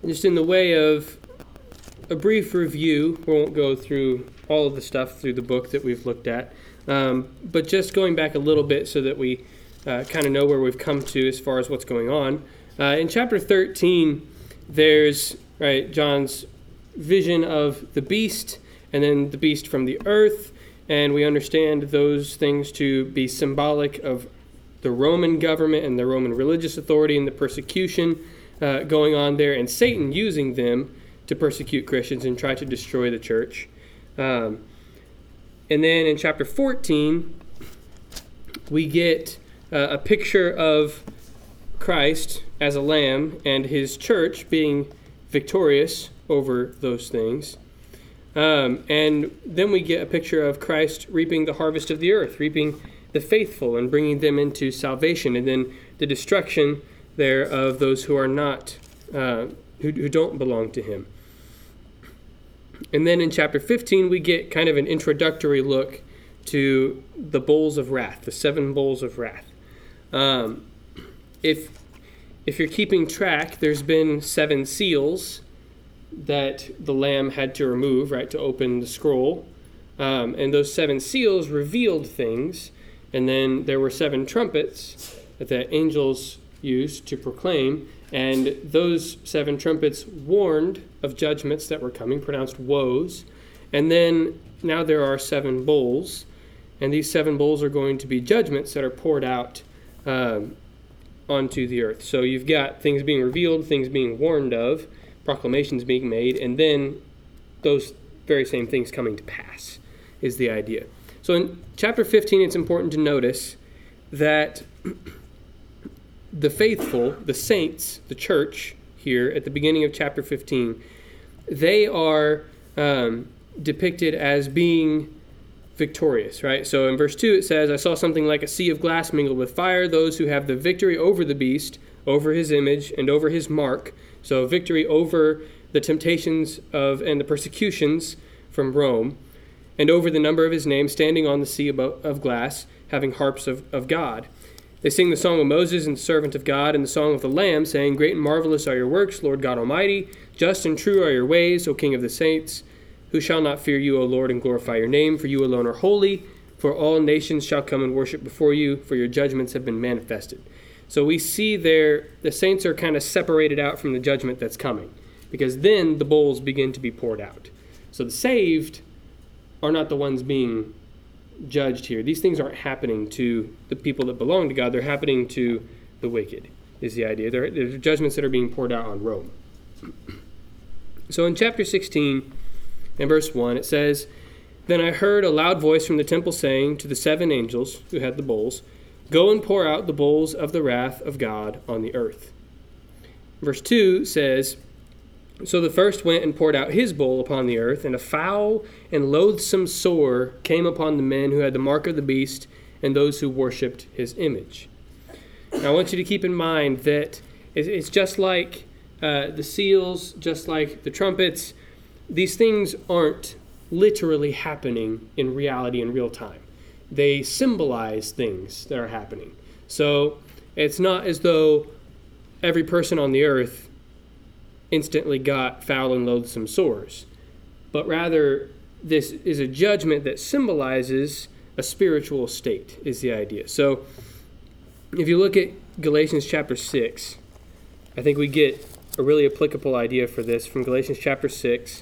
Just in the way of a brief review, we won't go through all of the stuff through the book that we've looked at, but just going back a little bit so that we kind of know where we've come to as far as what's going on. In chapter 13, there's John's vision of the beast, and then the beast from the earth, and we understand those things to be symbolic of the Roman government and the Roman religious authority and the persecution going on there, and Satan using them to persecute Christians and try to destroy the church. And then in chapter 14, we get a picture of Christ as a lamb and his church being victorious over those things. And then we get a picture of Christ reaping the harvest of the earth, reaping the faithful and bringing them into salvation, and then the destruction there of those who are not, who don't belong to him. And then in chapter 15, we get kind of an introductory look to the bowls of wrath, the 7 bowls of wrath. If you're keeping track, there's been 7 seals that the Lamb had to remove, to open the scroll. And those 7 seals revealed things. And then there were 7 trumpets that the angels used to proclaim. And those 7 trumpets warned of judgments that were coming, pronounced woes. And then now there are 7 bowls. And these 7 bowls are going to be judgments that are poured out onto the earth. So you've got things being revealed, things being warned of, proclamations being made, and then those very same things coming to pass is the idea. So in chapter 15, it's important to notice that the faithful, the saints, the church here at the beginning of chapter 15, they are depicted as being victorious, So in verse 2 it says, I saw something like a sea of glass mingled with fire, those who have the victory over the beast, over his image, and over his mark. So victory over the temptations and the persecutions from Rome, and over the number of his name, standing on the sea of glass, having harps of God. They sing the song of Moses and the servant of God, and the song of the Lamb, saying, Great and marvelous are your works, Lord God Almighty. Just and true are your ways, O King of the saints. Who shall not fear you, O Lord, and glorify your name? For you alone are holy. For all nations shall come and worship before you, for your judgments have been manifested. So we see there, the saints are kind of separated out from the judgment that's coming, because then the bowls begin to be poured out. So the saved are not the ones being judged here. These things aren't happening to the people that belong to God. They're happening to the wicked, is the idea. They're judgments that are being poured out on Rome. So in chapter 16, in verse 1, it says, Then I heard a loud voice from the temple saying to the 7 angels who had the bowls, Go and pour out the bowls of the wrath of God on the earth. Verse 2 says, So the first went and poured out his bowl upon the earth, and a foul and loathsome sore came upon the men who had the mark of the beast and those who worshipped his image. Now I want you to keep in mind that it's just like the seals, just like the trumpets. These things aren't literally happening in reality in real time. They symbolize things that are happening. So it's not as though every person on the earth instantly got foul and loathsome sores, but rather this is a judgment that symbolizes a spiritual state, is the idea. So if you look at Galatians chapter 6, I think we get a really applicable idea for this from Galatians chapter 6.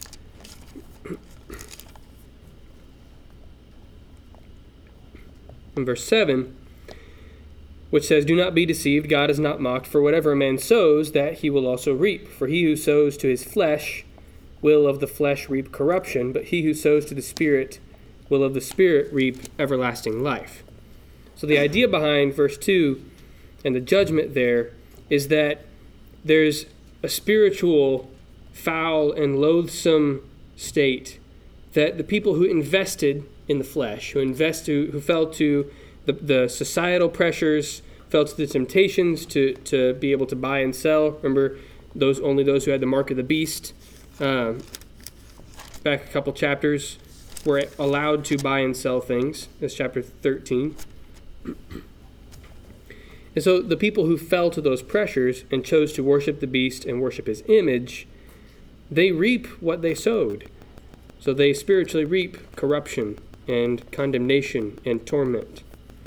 In verse 7, which says, Do not be deceived, God is not mocked, for whatever a man sows, that he will also reap. For he who sows to his flesh will of the flesh reap corruption, but he who sows to the Spirit will of the Spirit reap everlasting life. So the idea behind verse 2 and the judgment there is that there's a spiritual foul and loathsome state that the people who invested in the flesh, who fell to the societal pressures, fell to the temptations to be able to buy and sell. Remember, only those who had the mark of the beast, back a couple chapters, were allowed to buy and sell things. That's chapter 13. And so the people who fell to those pressures and chose to worship the beast and worship his image, they reap what they sowed. So they spiritually reap corruption and condemnation and torment.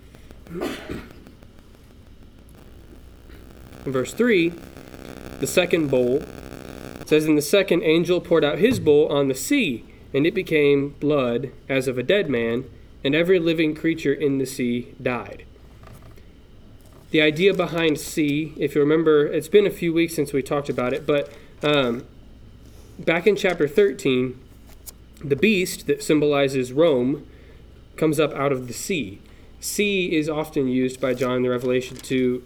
In verse 3, the second bowl, it says, "And the second angel poured out his bowl on the sea, and it became blood as of a dead man, and every living creature in the sea died." The idea behind sea, if you remember, it's been a few weeks since we talked about it, but back in chapter 13, the beast that symbolizes Rome comes up out of the sea. Sea is often used by John in the Revelation to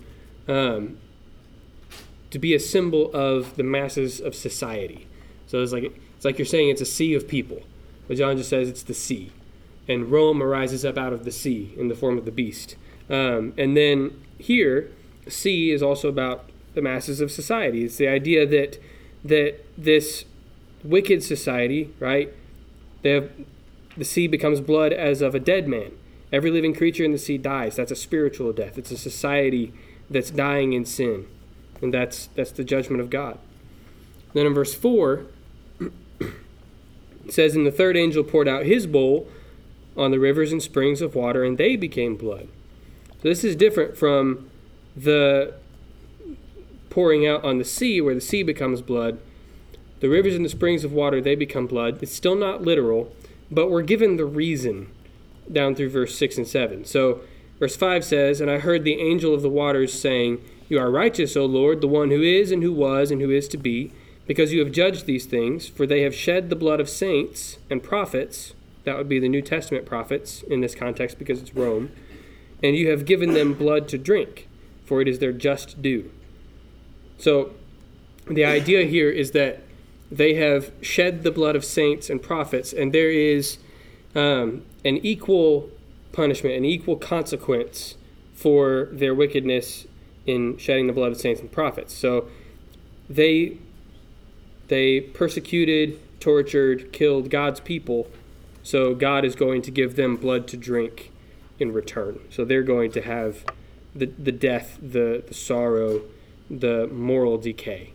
be a symbol of the masses of society. So it's like you're saying it's a sea of people, but John just says it's the sea, and Rome arises up out of the sea in the form of the beast. And then here, sea is also about the masses of society. It's the idea that this wicked society, right? The sea becomes blood as of a dead man. Every living creature in the sea dies. That's a spiritual death. It's a society that's dying in sin. And that's the judgment of God. Then in verse 4, it says, "And the third angel poured out his bowl on the rivers and springs of water, and they became blood." So this is different from the pouring out on the sea, where the sea becomes blood. The rivers and the springs of water, they become blood. It's still not literal, but we're given the reason down through verse 6 and 7. So verse 5 says, "And I heard the angel of the waters saying, 'You are righteous, O Lord, the one who is and who was and who is to be, because you have judged these things, for they have shed the blood of saints and prophets,'" that would be the New Testament prophets in this context because it's Rome, "and you have given them blood to drink, for it is their just due." So the idea here is that they have shed the blood of saints and prophets, and there is an equal punishment, an equal consequence for their wickedness in shedding the blood of saints and prophets. So they persecuted, tortured, killed God's people, so God is going to give them blood to drink in return. So they're going to have the death, the sorrow, the moral decay.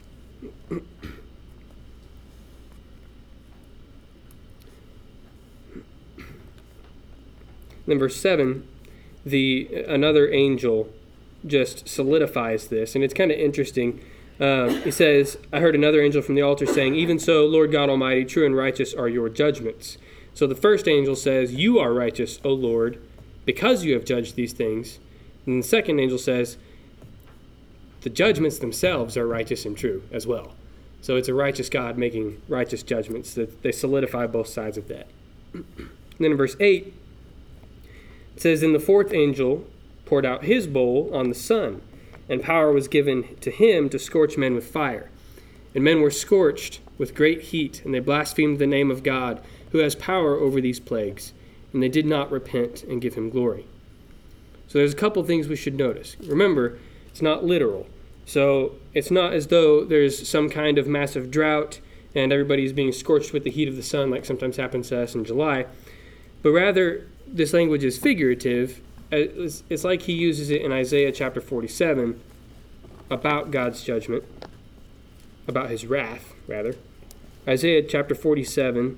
Then verse 7, another angel just solidifies this, and it's kind of interesting. He says, "I heard another angel from the altar saying, 'Even so, Lord God Almighty, true and righteous are your judgments.'" So the first angel says, "You are righteous, O Lord, because you have judged these things." And the second angel says, the judgments themselves are righteous and true as well. So it's a righteous God making righteous judgments, that they solidify both sides of that. And then in verse 8, it says, "And the fourth angel poured out his bowl on the sun, and power was given to him to scorch men with fire. And men were scorched with great heat, and they blasphemed the name of God, who has power over these plagues, and they did not repent and give him glory." So there's a couple things we should notice. Remember, it's not literal. So it's not as though there's some kind of massive drought and everybody's being scorched with the heat of the sun like sometimes happens to us in July, but rather this language is figurative. It's like he uses it in Isaiah chapter 47 about God's judgment, about his wrath, rather. Isaiah chapter 47,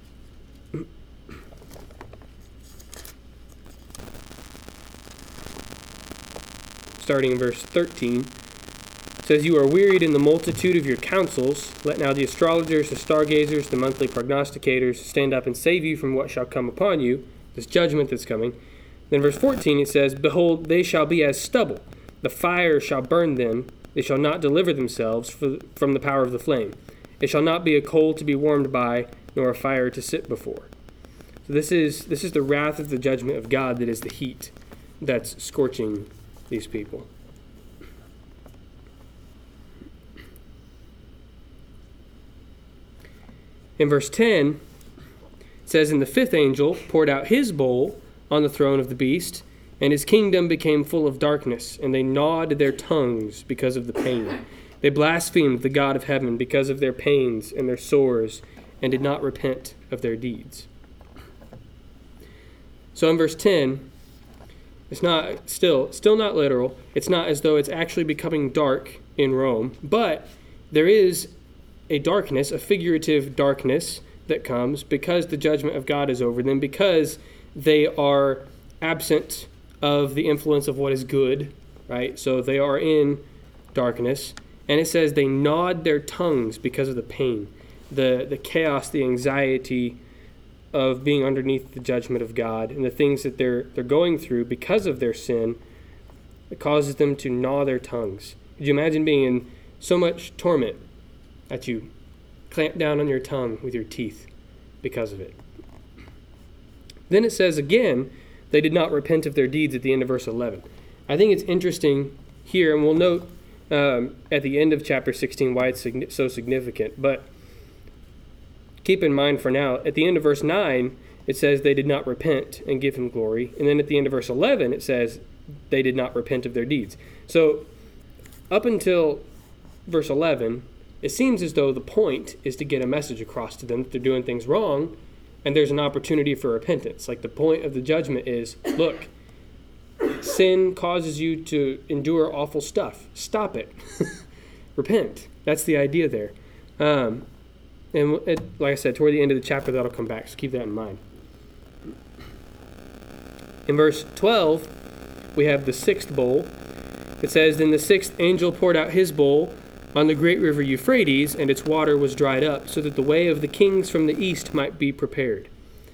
starting in verse 13, says, "You are wearied in the multitude of your counsels. Let now the astrologers, the stargazers, the monthly prognosticators stand up and save you from what shall come upon you," this judgment that's coming. Then verse 14, it says, "Behold, they shall be as stubble. The fire shall burn them. They shall not deliver themselves from the power of the flame. It shall not be a coal to be warmed by, nor a fire to sit before." So this is the wrath of the judgment of God, that is the heat that's scorching these people. In verse 10, it says, "And the fifth angel poured out his bowl on the throne of the beast, and his kingdom became full of darkness, and they gnawed their tongues because of the pain. They blasphemed the God of heaven because of their pains and their sores, and did not repent of their deeds." So in verse 10, it's not still not literal. It's not as though it's actually becoming dark in Rome, but there is a darkness, a figurative darkness that comes because the judgment of God is over them, because they are absent of the influence of what is good, right? So they are in darkness. And it says they gnawed their tongues because of the pain, the chaos, the anxiety of being underneath the judgment of God, and the things that they're going through because of their sin. It causes them to gnaw their tongues. Could you imagine being in so much torment that you clamp down on your tongue with your teeth because of it? Then it says again, they did not repent of their deeds at the end of verse 11. I think it's interesting here, and we'll note at the end of chapter 16 why it's so significant. But keep in mind for now, at the end of verse 9, it says they did not repent and give him glory. And then at the end of verse 11, it says they did not repent of their deeds. So up until verse 11, it seems as though the point is to get a message across to them that they're doing things wrong, and there's an opportunity for repentance. Like the point of the judgment is, look, sin causes you to endure awful stuff. Stop it. Repent. That's the idea there. And like I said, toward the end of the chapter, that'll come back, so keep that in mind. In verse 12, we have the sixth bowl. It says, then the sixth angel poured out his bowl on the great river Euphrates, and its water was dried up, so that the way of the kings from the east might be prepared.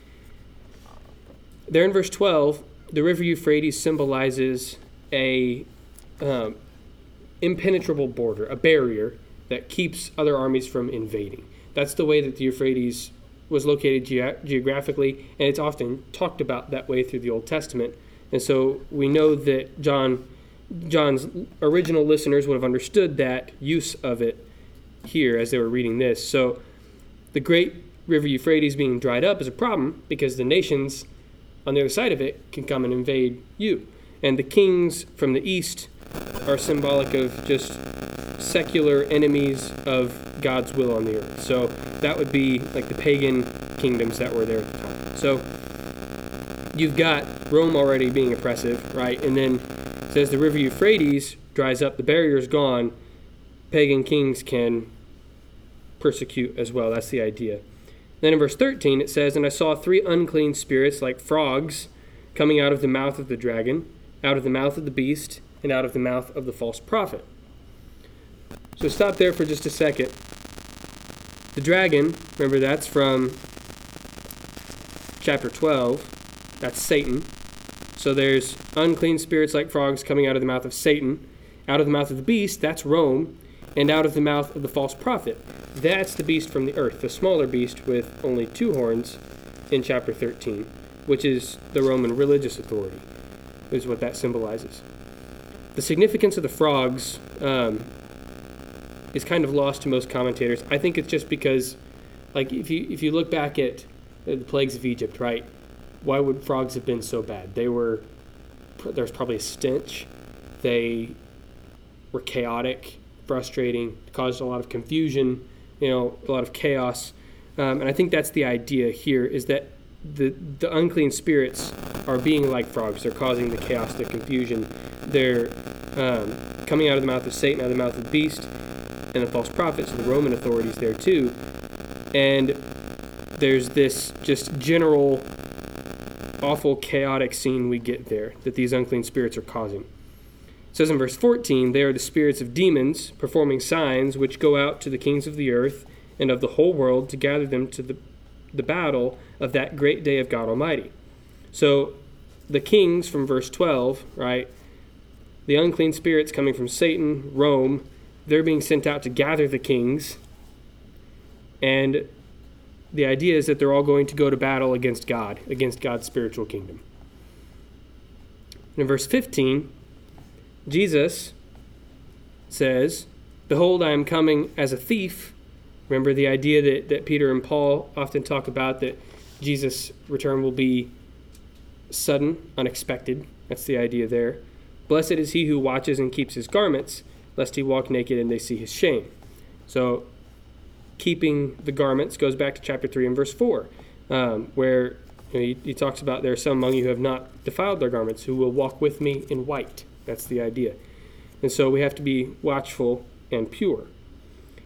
There in verse 12, the river Euphrates symbolizes a impenetrable border, a barrier that keeps other armies from invading. That's the way that the Euphrates was located geographically, and it's often talked about that way through the Old Testament. And so we know that John's original listeners would have understood that use of it here as they were reading this. So the great river Euphrates being dried up is a problem because the nations on the other side of it can come and invade you. And the kings from the east are symbolic of just secular enemies of God's will on the earth. So that would be like the pagan kingdoms that were there at the time. So you've got Rome already being oppressive, right? And then it says the river Euphrates dries up, the barrier's gone, pagan kings can persecute as well. That's the idea. Then in verse 13 it says, and I saw three unclean spirits like frogs coming out of the mouth of the dragon, out of the mouth of the beast, and out of the mouth of the false prophet. So stop there for just a second. The dragon, remember that's from chapter 12. That's Satan. So there's unclean spirits like frogs coming out of the mouth of Satan, out of the mouth of the beast, that's Rome, and out of the mouth of the false prophet. That's the beast from the earth, the smaller beast with only two horns in chapter 13, which is the Roman religious authority, is what that symbolizes. The significance of the frogs is kind of lost to most commentators. I think it's just because, like, if you look back at the plagues of Egypt, right? Why would frogs have been so bad? There's probably a stench. They were chaotic, frustrating, caused a lot of confusion, a lot of chaos. And I think that's the idea here, is that the unclean spirits are being like frogs. They're causing the chaos, the confusion. They're coming out of the mouth of Satan, out of the mouth of the beast, and the false prophets, and the Roman authorities there too. And there's this just general awful chaotic scene we get there that these unclean spirits are causing. It says in verse 14, they are the spirits of demons performing signs which go out to the kings of the earth and of the whole world to gather them to the battle of that great day of God Almighty. So the kings from verse 12, right? The unclean spirits coming from Satan, Rome, they're being sent out to gather the kings. And the idea is that they're all going to go to battle against God, against God's spiritual kingdom. And in verse 15, Jesus says, behold, I am coming as a thief. Remember the idea that Peter and Paul often talk about, that Jesus' return will be sudden, unexpected. That's the idea there. Blessed is he who watches and keeps his garments, lest he walk naked and they see his shame. So keeping the garments goes back to chapter 3 and verse 4, where he talks about there are some among you who have not defiled their garments, who will walk with me in white. That's the idea. And so we have to be watchful and pure.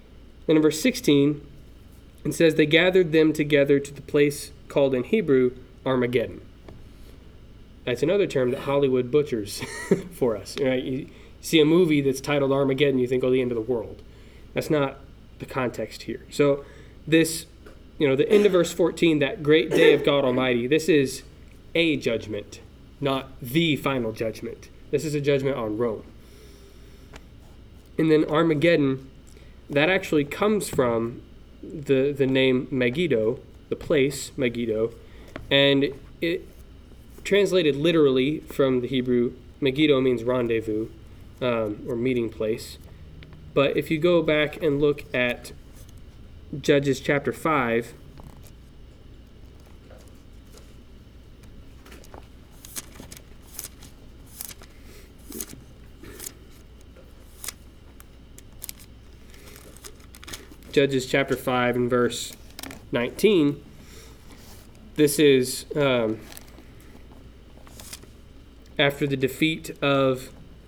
And in verse 16, it says, they gathered them together to the place called in Hebrew Armageddon. That's another term that Hollywood butchers for us. Right? You see a movie that's titled Armageddon, you think, oh, the end of the world. That's not the context here. So this, the end of verse 14, that great day of God Almighty, this is a judgment, not the final judgment. This is a judgment on Rome. And then Armageddon, that actually comes from the name Megiddo, the place Megiddo, and it translated literally from the Hebrew, Megiddo means rendezvous or meeting place. But if you go back and look at Judges chapter 5, Judges chapter 5 and verse 19, this is after the defeat of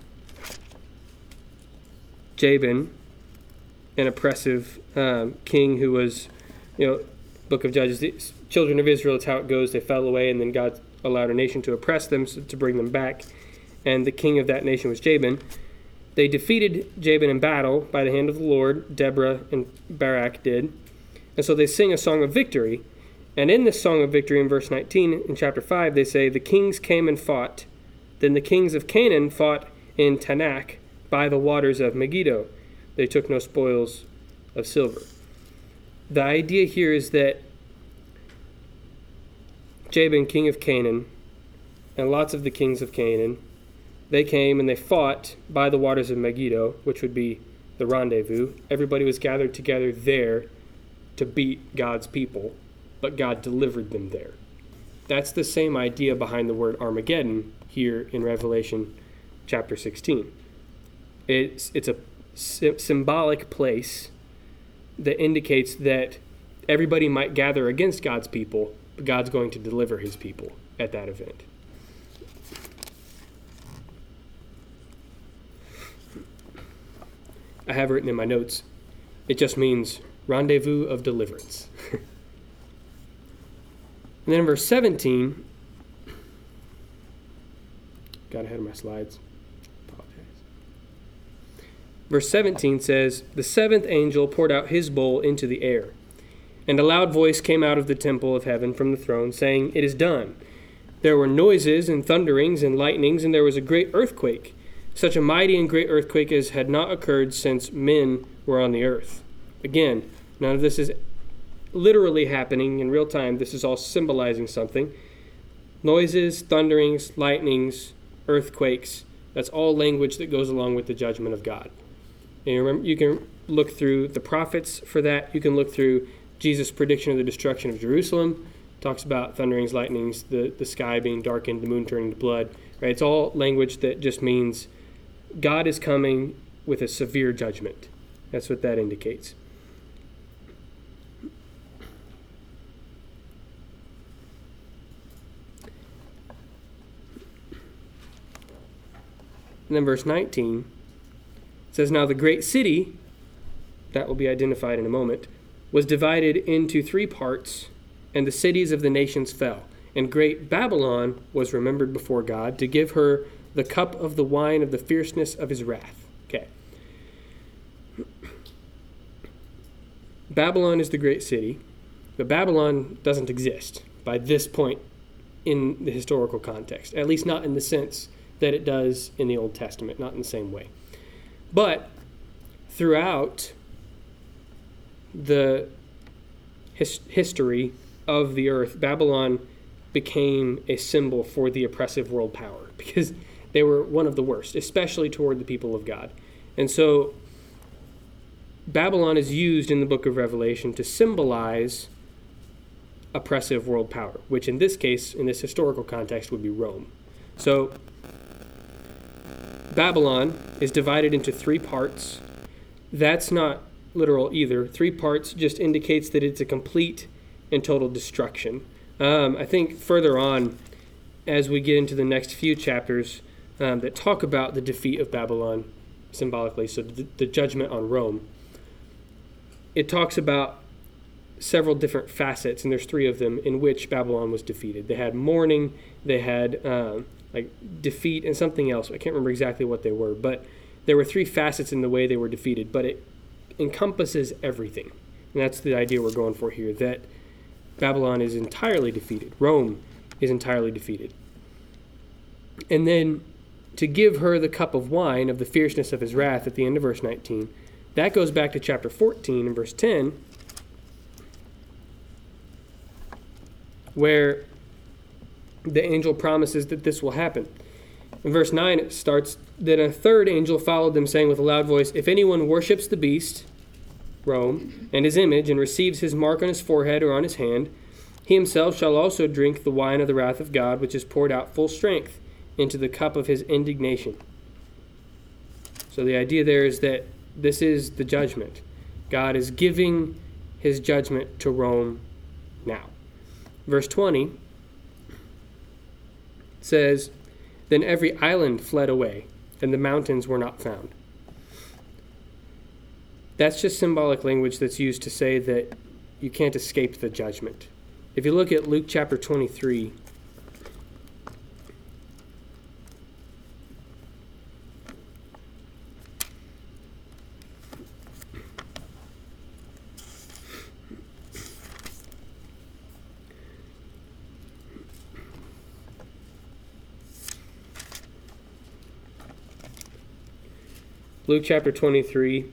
Jabin, an oppressive king who was, Book of Judges, the children of Israel, it's how it goes. They fell away, and then God allowed a nation to oppress them, to bring them back. And the king of that nation was Jabin. They defeated Jabin in battle by the hand of the Lord. Deborah and Barak did. And so they sing a song of victory. And in this song of victory in verse 19, in chapter 5, they say, the kings came and fought. Then the kings of Canaan fought in Tanakh by the waters of Megiddo. They took no spoils of silver. The idea here is that Jabin, king of Canaan, and lots of the kings of Canaan, they came and they fought by the waters of Megiddo, which would be the rendezvous. Everybody was gathered together there to beat God's people, but God delivered them there. That's the same idea behind the word Armageddon here in Revelation chapter 16. It's a symbolic place that indicates that everybody might gather against God's people, but God's going to deliver his people at that event. I have written in my notes, it just means rendezvous of deliverance. And then in verse 17, got ahead of my slides. Apologize. Verse 17 says, the seventh angel poured out his bowl into the air, and a loud voice came out of the temple of heaven from the throne, saying, it is done. There were noises and thunderings and lightnings, and there was a great earthquake, such a mighty and great earthquake as had not occurred since men were on the earth. Again, none of this is literally happening in real time. This is all symbolizing something. Noises, thunderings, lightnings, earthquakes, that's all language that goes along with the judgment of God. And you remember, you can look through the prophets for that. You can look through Jesus' prediction of the destruction of Jerusalem. Talks about thunderings, lightnings, the sky being darkened, the moon turning to blood. Right? It's all language that just means God is coming with a severe judgment. That's what that indicates. And then verse 19 says, now the great city, that will be identified in a moment, was divided into 3 parts, and the cities of the nations fell. And great Babylon was remembered before God to give her the cup of the wine of the fierceness of his wrath. Okay. Babylon is the great city, but Babylon doesn't exist by this point in the historical context, at least not in the sense that it does in the Old Testament, not in the same way. But throughout the history of the earth, Babylon became a symbol for the oppressive world power because they were one of the worst, especially toward the people of God. And so Babylon is used in the book of Revelation to symbolize oppressive world power, which in this case, in this historical context, would be Rome. So Babylon is divided into 3 parts. That's not literal either. 3 parts just indicates that it's a complete and total destruction. I think further on, as we get into the next few chapters that talk about the defeat of Babylon symbolically, so the judgment on Rome, it talks about several different facets, and there's three of them in which Babylon was defeated. They had mourning, they had like defeat, and something else. I can't remember exactly what they were, but there were three facets in the way they were defeated, but it encompasses everything. And that's the idea we're going for here, that Babylon is entirely defeated. Rome is entirely defeated. And then to give her the cup of wine of the fierceness of his wrath at the end of verse 19, that goes back to chapter 14 and verse 10, where the angel promises that this will happen. In verse 9 it starts, "Then a third angel followed them, saying with a loud voice, If anyone worships the beast," Rome, "and his image, and receives his mark on his forehead or on his hand, he himself shall also drink the wine of the wrath of God, which is poured out full strength into the cup of his indignation." So the idea there is that this is the judgment. God is giving his judgment to Rome now. Verse 20 says, "Then every island fled away, and the mountains were not found." That's just symbolic language that's used to say that you can't escape the judgment. If you look at Luke chapter 23, Luke chapter 23,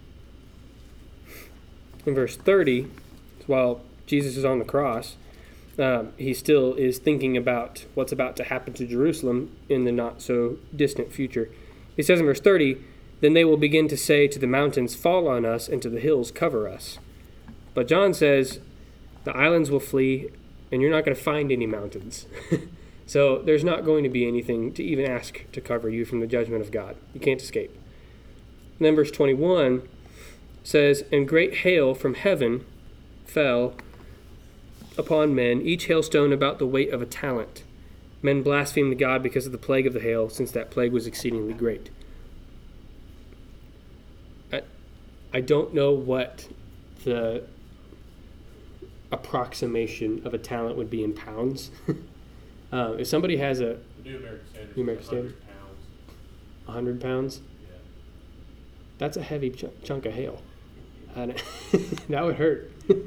in verse 30, while Jesus is on the cross, he still is thinking about what's about to happen to Jerusalem in the not-so-distant future. He says in verse 30, "Then they will begin to say to the mountains, 'Fall on us,' and to the hills, 'Cover us.'" But John says, the islands will flee, and you're not going to find any mountains. So there's not going to be anything to even ask to cover you from the judgment of God. You can't escape. And then verse 21 says, "And great hail from heaven fell upon men, each hailstone about the weight of a talent. Men blasphemed God because of the plague of the hail, since that plague was exceedingly great." I don't know what the approximation of a talent would be in pounds. If somebody has a The New American Standard, New American Standard? 100 pounds, Yeah. that's a heavy chunk of hail. That would hurt.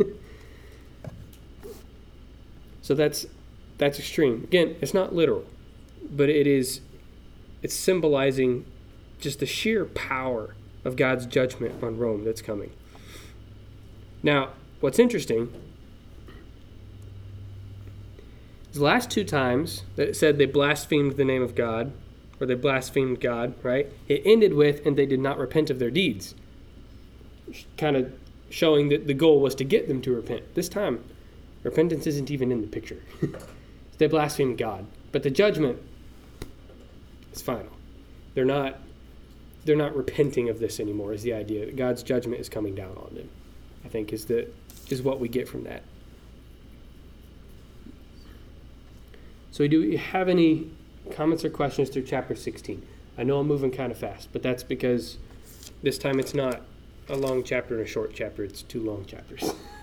So that's extreme. Again, it's not literal, but it's symbolizing just the sheer power of God's judgment on Rome that's coming. Now, what's interesting is the last two times that it said they blasphemed the name of God, or they blasphemed God, right? It ended with, "And they did not repent of their deeds," kind of showing that the goal was to get them to repent. This time, repentance isn't even in the picture. They blasphemed God. But the judgment is final. They're not repenting of this anymore, is the idea. God's judgment is coming down on them, I think, is what we get from that. So do you have any comments or questions through chapter 16? I know I'm moving kind of fast, but that's because this time it's not a long chapter and a short chapter. It's two long chapters.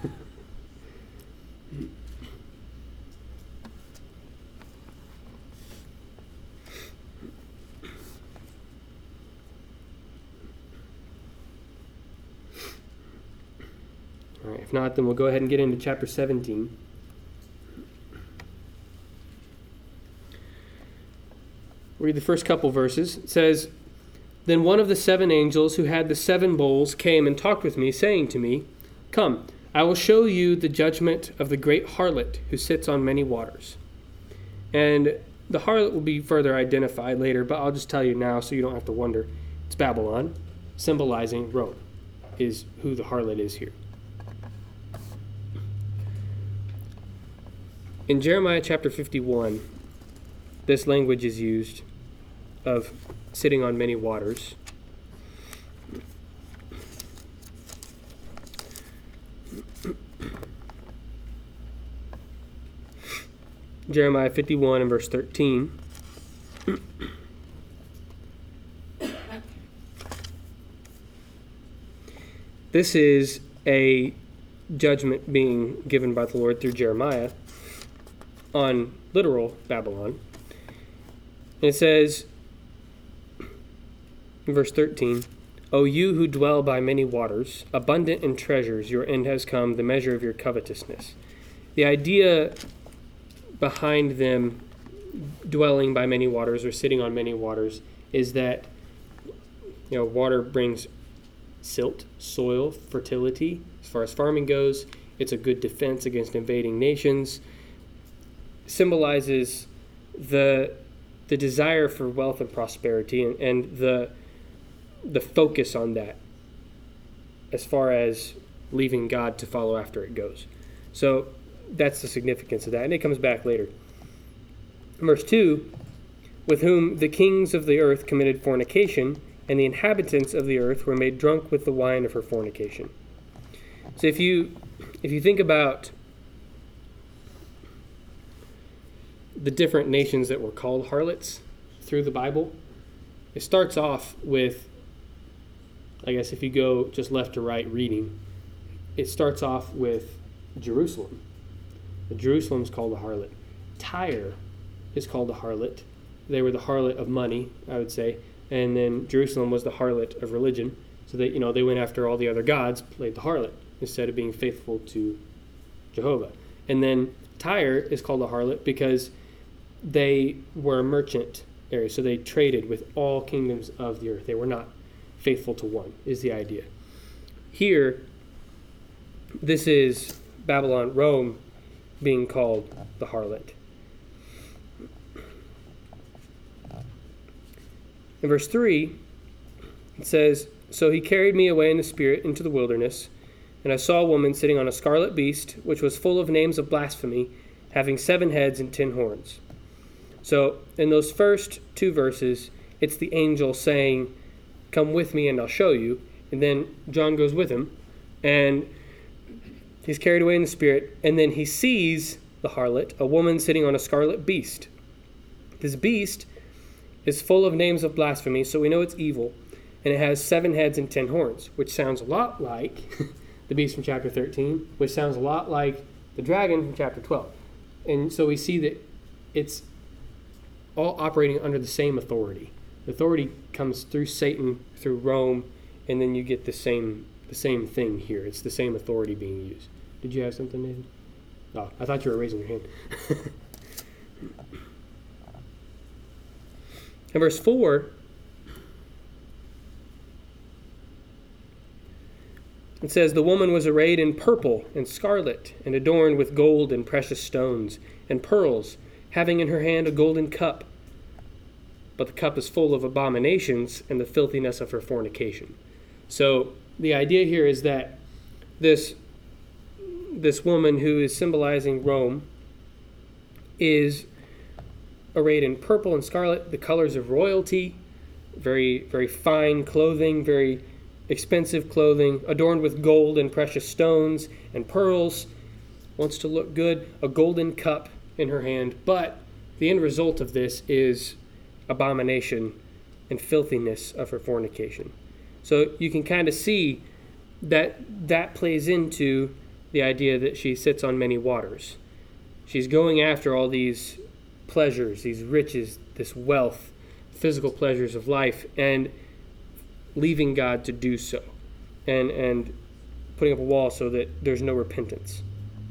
All right, if not, then we'll go ahead and get into chapter 17. Read the first couple verses. It says, "Then one of the seven angels who had the seven bowls came and talked with me, saying to me, 'Come, I will show you the judgment of the great harlot who sits on many waters.'" And the harlot will be further identified later, but I'll just tell you now so you don't have to wonder. It's Babylon, symbolizing Rome, is who the harlot is here. In Jeremiah chapter 51, this language is used of sitting on many waters. Jeremiah 51 and verse 13. This is a judgment being given by the Lord through Jeremiah on literal Babylon. And it says in verse 13, O you who dwell by many waters, abundant in treasures, your end has come, the measure of your covetousness. The idea behind them dwelling by many waters or sitting on many waters is that water brings silt, soil, fertility. As far as farming goes, it's a good defense against invading nations. Symbolizes the desire for wealth and prosperity and the focus on that as far as leaving God to follow after it goes. So that's the significance of that, and it comes back later. Verse 2, with whom the kings of the earth committed fornication, and the inhabitants of the earth were made drunk with the wine of her fornication. So if you think about the different nations that were called harlots through the Bible, it starts off with, I guess if you go just left to right reading, it starts off with Jerusalem. Jerusalem is called a harlot. Tyre is called a harlot. They were the harlot of money, I would say. And then Jerusalem was the harlot of religion. So they went after all the other gods, played the harlot, instead of being faithful to Jehovah. And then Tyre is called a harlot because they were a merchant area. So they traded with all kingdoms of the earth. They were not faithful to one, is the idea. Here, this is Babylon, Rome, being called the harlot. In verse 3, it says, So he carried me away in the spirit into the wilderness, and I saw a woman sitting on a scarlet beast, which was full of names of blasphemy, having 7 heads and 10 horns. So in those first 2 verses, it's the angel saying, Come with me and I'll show you. And then John goes with him, and he's carried away in the spirit, and then he sees the harlot, a woman sitting on a scarlet beast. This beast is full of names of blasphemy, so we know it's evil, and it has 7 heads and 10 horns, which sounds a lot like the beast from chapter 13, which sounds a lot like the dragon from chapter 12. And so we see that it's all operating under the same authority. The authority comes through Satan, through Rome, and then you get the same thing here. It's the same authority being used. Did you have something, Nathan? Oh, I thought you were raising your hand. In verse 4, it says, The woman was arrayed in purple and scarlet, and adorned with gold and precious stones and pearls, having in her hand a golden cup. But the cup is full of abominations and the filthiness of her fornication. So the idea here is that this woman who is symbolizing Rome is arrayed in purple and scarlet, the colors of royalty, very, very fine clothing, very expensive clothing, adorned with gold and precious stones and pearls, wants to look good, a golden cup in her hand. But the end result of this is abomination and filthiness of her fornication. So you can kind of see that plays into the idea that she sits on many waters. She's going after all these pleasures, these riches, this wealth, physical pleasures of life, and leaving God to do so, and putting up a wall so that there's no repentance.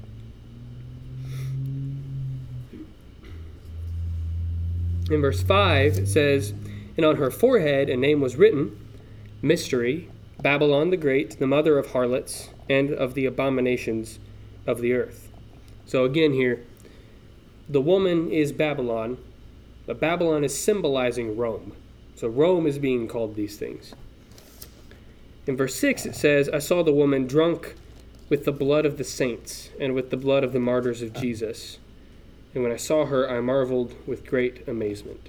In verse 5, it says, And on her forehead a name was written, Mystery, Babylon the Great, the mother of harlots and of the abominations of the earth. So again here, the woman is Babylon, but Babylon is symbolizing Rome. So Rome is being called these things. In verse 6 it says, I saw the woman drunk with the blood of the saints and with the blood of the martyrs of Jesus. And when I saw her, I marveled with great amazement.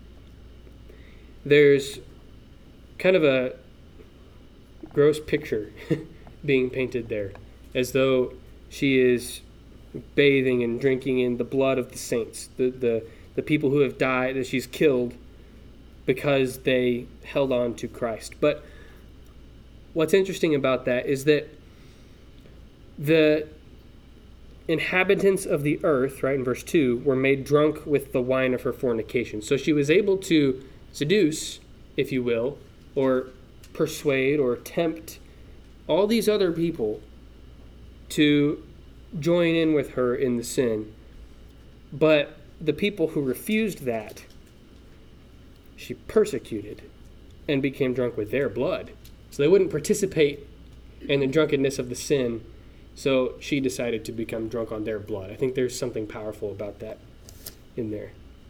There's kind of a gross picture being painted there, as though she is bathing and drinking in the blood of the saints, the people who have died, that she's killed because they held on to Christ. But what's interesting about that is that the inhabitants of the earth, right, in verse 2, were made drunk with the wine of her fornication. So she was able to seduce, if you will, or persuade or tempt all these other people to join in with her in the sin. But the people who refused that, she persecuted and became drunk with their blood. So they wouldn't participate in the drunkenness of the sin. So she decided to become drunk on their blood. I think there's something powerful about that in there.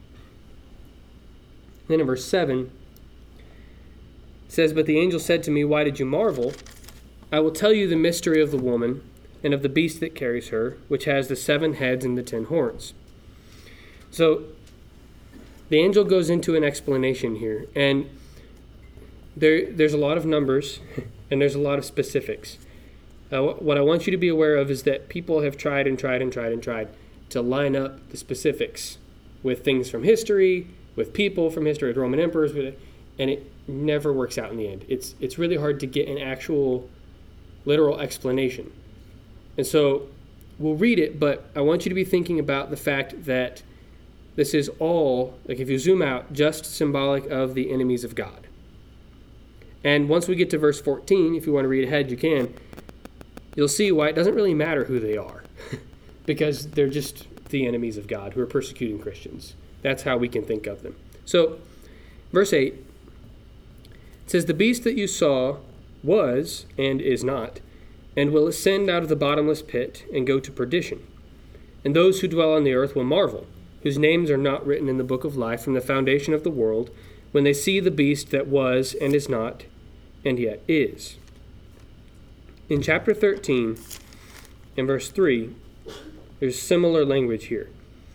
Then in verse 7, it says, "But the angel said to me, 'Why did you marvel? I will tell you the mystery of the woman and of the beast that carries her, which has the 7 heads and the 10 horns.'" So the angel goes into an explanation here, and there's a lot of numbers and there's a lot of specifics. What I want you to be aware of is that people have tried to line up the specifics with things from history, with people from history, with Roman emperors, and it never works out in the end. It's really hard to get an actual literal explanation. And so we'll read it, but I want you to be thinking about the fact that this is all, like if you zoom out, just symbolic of the enemies of God. And once we get to verse 14, if you want to read ahead, you can. You'll see why it doesn't really matter who they are, because they're just the enemies of God who are persecuting Christians. That's how we can think of them. So, verse 8, it says, "The beast that you saw was and is not, and will ascend out of the bottomless pit and go to perdition. And those who dwell on the earth will marvel, whose names are not written in the book of life from the foundation of the world, when they see the beast that was and is not, and yet is." In chapter 13, in verse 3, there's similar language here.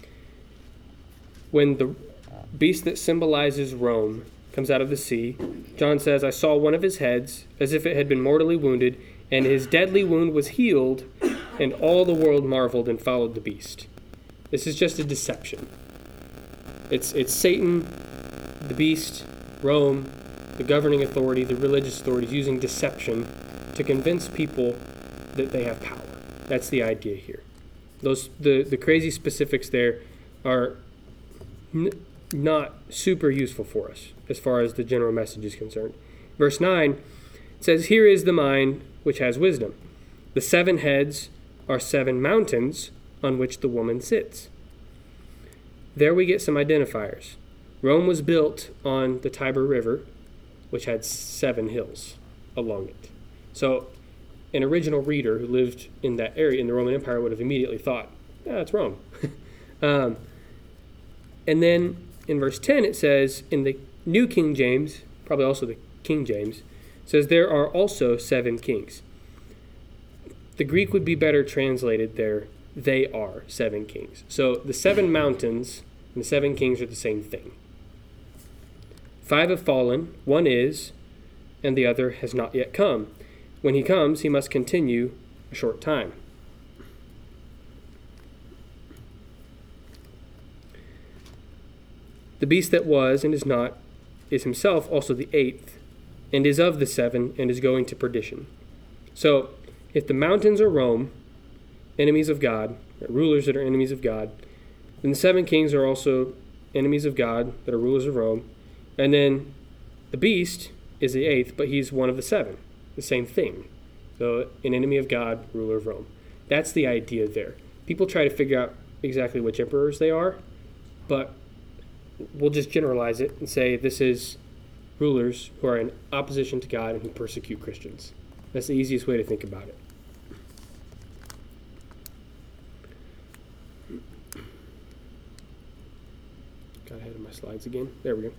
When the beast that symbolizes Rome comes out of the sea, John says, "I saw one of his heads as if it had been mortally wounded, and his deadly wound was healed, and all the world marveled and followed the beast." This is just a deception. It's Satan, the beast, Rome, the governing authority, the religious authorities using deception to convince people that they have power. That's the idea here. The crazy specifics there are not super useful for us as far as the general message is concerned. Verse 9 says, "Here is the mind which has wisdom. The 7 heads are 7 mountains on which the woman sits." There we get some identifiers. Rome was built on the Tiber River, which had 7 hills along it. So an original reader who lived in that area in the Roman Empire would have immediately thought, it's Rome. And then in verse 10 it says, in the New King James, probably also the King James, says there are also 7 kings. The Greek would be better translated there, they are 7 kings. So the 7 mountains and the 7 kings are the same thing. 5 have fallen, 1 is, and the other has not yet come. When he comes, he must continue a short time. The beast that was and is not is himself also the 8th, and is of the 7, and is going to perdition. So, if the mountains are Rome, enemies of God, rulers that are enemies of God, then the 7 kings are also enemies of God that are rulers of Rome, and then the beast is the 8th, but he's one of the 7. The same thing. So an enemy of God, ruler of Rome. That's the idea there. People try to figure out exactly which emperors they are, but we'll just generalize it and say this is rulers who are in opposition to God and who persecute Christians. That's the easiest way to think about it. Got ahead of my slides again. There we go.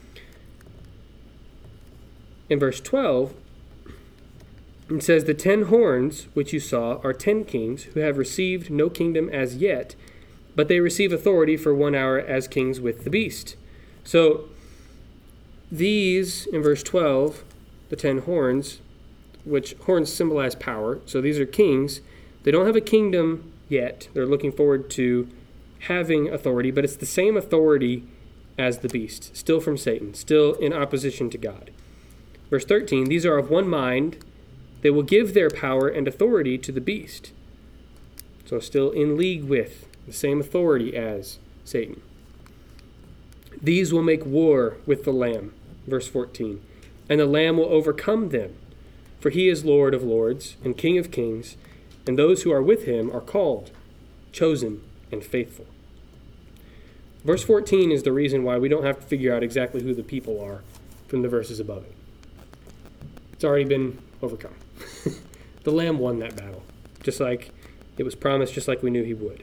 In verse 12, it says, "The 10 horns which you saw are 10 kings who have received no kingdom as yet, but they receive authority for 1 hour as kings with the beast." So these, in verse 12, the 10 horns, which horns symbolize power, so these are kings. They don't have a kingdom yet. They're looking forward to having authority, but it's the same authority as the beast, still from Satan, still in opposition to God. Verse 13, "These are of one mind. They will give their power and authority to the beast, So still in league with, the same authority as Satan. These will make war with the Lamb, verse 14, and the Lamb will overcome them, for he is Lord of lords and King of kings, and those who are with him are called, chosen, and faithful. Verse 14 is the reason why we don't have to figure out exactly who the people are from the verses above it. It's already been overcome. The Lamb won that battle, just like it was promised, just like we knew he would.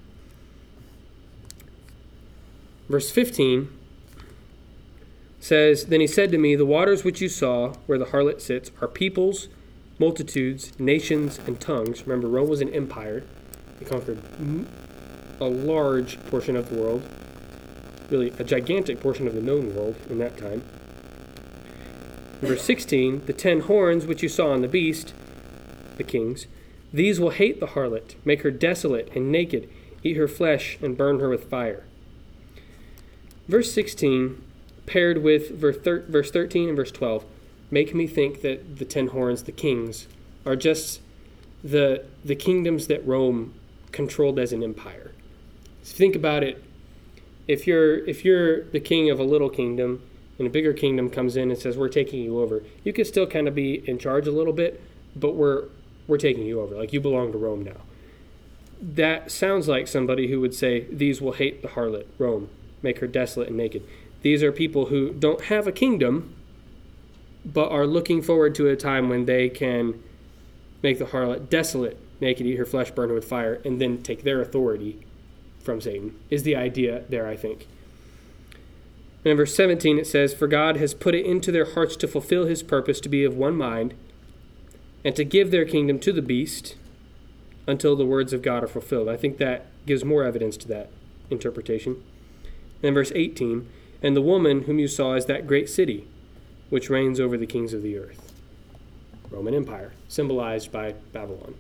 Verse 15 says, Then he said to me, The waters which you saw, where the harlot sits, are peoples, multitudes, nations, and tongues. Remember, Rome was an empire. It conquered a large portion of the world, really a gigantic portion of the known world in that time. Verse 16, The 10 horns which you saw on the beast, the kings, these will hate the harlot, make her desolate and naked, eat her flesh, and burn her with fire. Verse 16, paired with verse 13 and verse 12, make me think that the 10 horns, the kings, are just the kingdoms that Rome controlled as an empire. So think about it. If you're the king of a little kingdom and a bigger kingdom comes in and says, we're taking you over, you can still kind of be in charge a little bit, but we're taking you over. Like, you belong to Rome now. That sounds like somebody who would say, these will hate the harlot, Rome, make her desolate and naked. These are people who don't have a kingdom, but are looking forward to a time when they can make the harlot desolate, naked, eat her flesh, burn her with fire, and then take their authority from Satan, is the idea there, I think. And in verse 17 it says, For God has put it into their hearts to fulfill his purpose, to be of one mind, and to give their kingdom to the beast until the words of God are fulfilled. I think that gives more evidence to that interpretation. And in verse 18, And the woman whom you saw is that great city, which reigns over the kings of the earth. Roman Empire, symbolized by Babylon.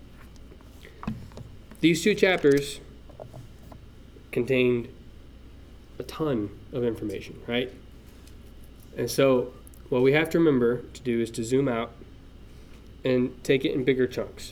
These 2 chapters contained a ton of information, right? And so what we have to remember to do is to zoom out and take it in bigger chunks.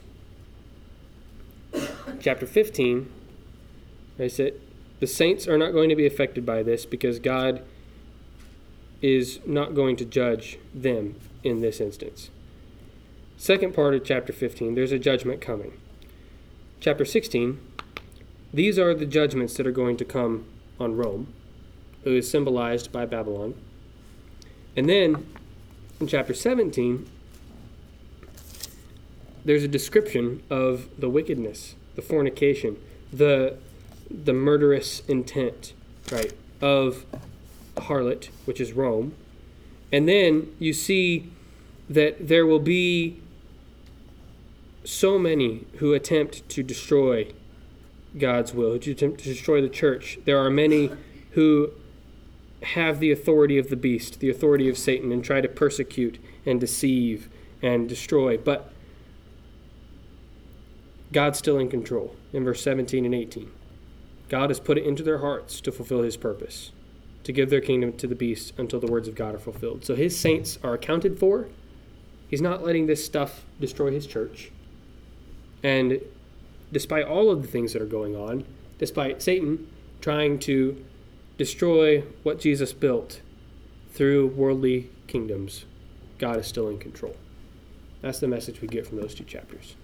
Chapter 15, I said, the saints are not going to be affected by this because God is not going to judge them in this instance. Second part of chapter 15, there's a judgment coming. Chapter 16, these are the judgments that are going to come on Rome, who is symbolized by Babylon. And then in chapter 17, there's a description of the wickedness, the fornication, the murderous intent, right, of the harlot, which is Rome. And then you see that there will be so many who attempt to destroy God's will, who attempt to destroy the church. There are many who have the authority of the beast, the authority of Satan, and try to persecute and deceive and destroy. But God's still in control in verse 17 and 18. God has put it into their hearts to fulfill his purpose, to give their kingdom to the beast until the words of God are fulfilled. So his saints are accounted for. He's not letting this stuff destroy his church. And despite all of the things that are going on, despite Satan trying to destroy what Jesus built through worldly kingdoms, God is still in control. That's the message we get from those 2 chapters.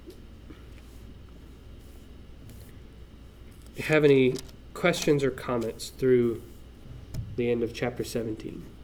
If you have any questions or comments through the end of chapter 17?